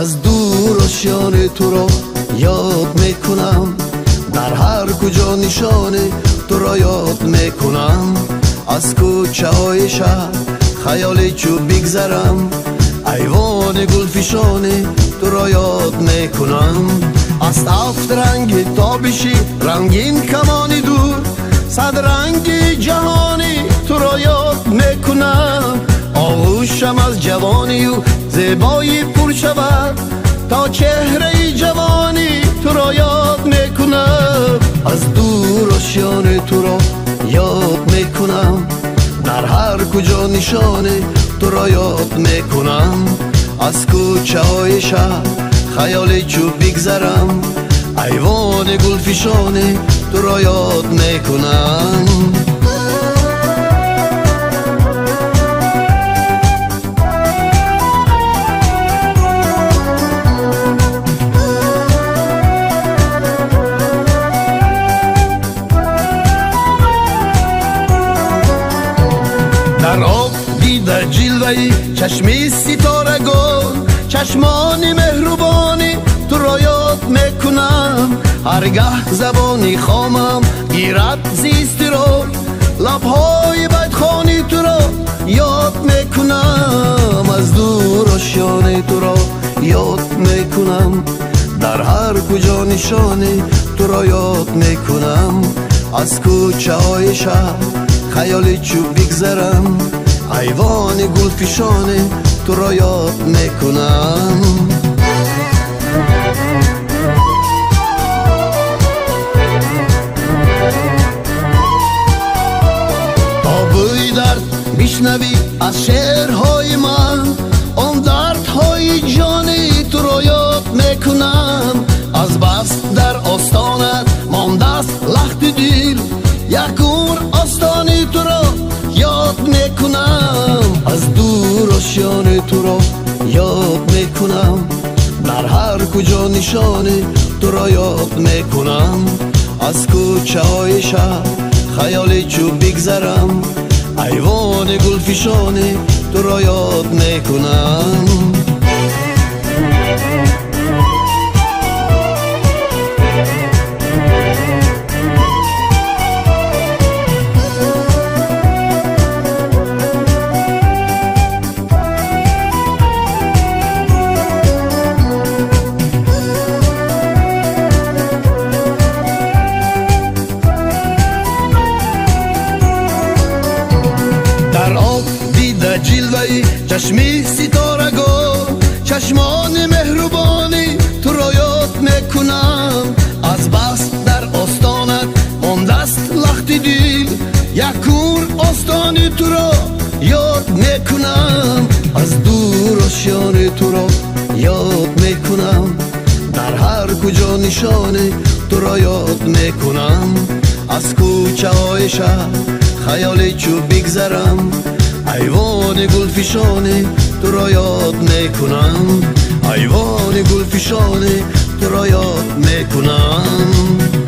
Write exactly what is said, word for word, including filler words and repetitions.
از دور آشیان تو را یاد میکنم، در هر کجا نشان تو را یاد میکنم. از کوچه های شهر خیال چو بگذرم، ایوان گلفشان تو را یاد میکنم. از هفت رنگ تابشی رنگین کمانی دور، صد رنگ جهانی تو را یاد میکنم. آغوشم از جوانی و زیبایی پر شود، تا چهره جوانی تو را یاد میکنم. از دور آشیان تو را یاد میکنم، در هر کجا نشان تو را یاد میکنم. از کوچه های شهر خیال چو بگذرم، ایوان گلفشان تو را یاد میکنم. در آب دیده جلوهی چشمی ستارگان، چشمان مهربانی تو را یاد میکنم. هرگاه زبانی خامم گیرد زیستی را، لبهای بدخوانی تو را یاد میکنم. از دور آشیان تو را یاد میکنم، در هر کجا نشانی تو را یاد میکنم. از کوچه های شهر خیال چو بگذرم، ایوان گلفشان تو را یاد میکنم. تا بوی درد میشنوی از شعرهای من، آن دردهای جانی تو را یاد میکنم. از بس در آستانت مانده است لخت دل، یکون آستانی تو را یاد میکنم. از دور آشیان تو را یاد میکنم، در هر کجا نشان تو را یاد میکنم. از کوچه های شهر خیال چو بگذرم، ایوان گلفشان تو را یاد میکنم. جلوهی چشمی ستارگان، چشمان مهربانی تو را یاد میکنم. از بس در آستانت مانده است لخت دل، یکون آستانی تو را یاد میکنم. از دور آشیان تو را یاد میکنم، در هر کجا نشان تو را یاد میکنم. از کوچه های شهر خیال چو بگذرم، ایوان گلفشان تو را یاد میکنم. ایوان گلفشان تو را یاد میکنم.